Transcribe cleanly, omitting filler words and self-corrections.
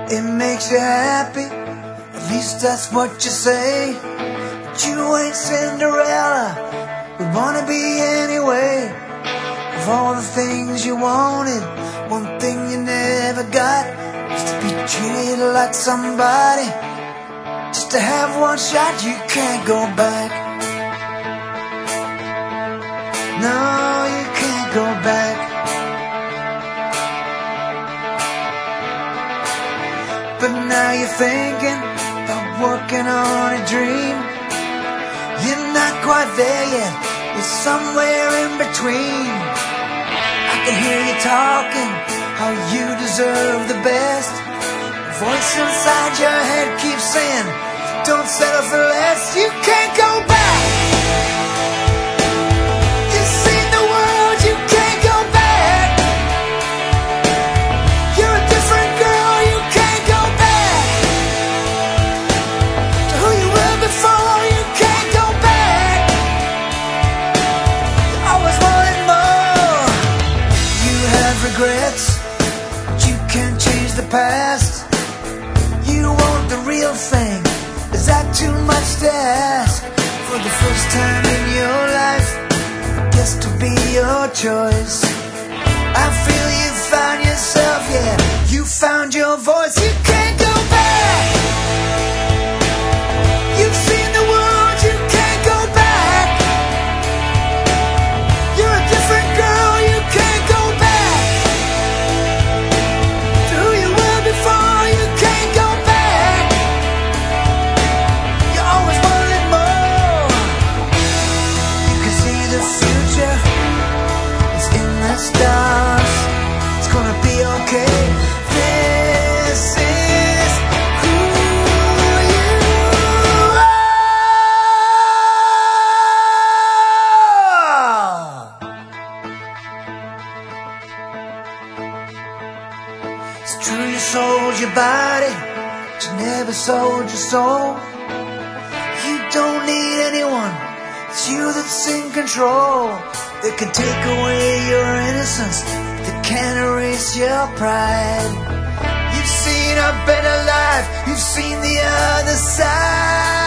It makes you happy, at least that's what you say. But you ain't Cinderella, would wanna be anyway. Of all the things you wanted, one thing you never got was to be treated like somebody. Just to have one shot, you can't go back. No, you can't go back. But now you're thinking about working on a dream. You're not quite there yet, you're somewhere in between. I can hear you talking, how you deserve the best. The voice inside your head keeps saying, don't settle for less. You can't go back. You've seen the world, you can't go back. You're a different girl, you can't go back to who you were before. You can't go back. You always wanted more. You have regrets, but you can't change the past. You want the real thing. Is that too much to ask? For the first time in your life, guess to be your choice. I feel you found yourself, yeah. You found your voice. You can't go back. You've seen the world, you can't go back. You're a different girl, you can't go back to who you were before. You can't go back. You always wanted more. You can see the future, it's in the stars. It's gonna be okay. This is who you are. It's true you sold your body, but you never sold your soul. You don't need anyone, it's you that's in control. They can take away your innocence, they can't erase your pride. You've seen a better life, you've seen the other side.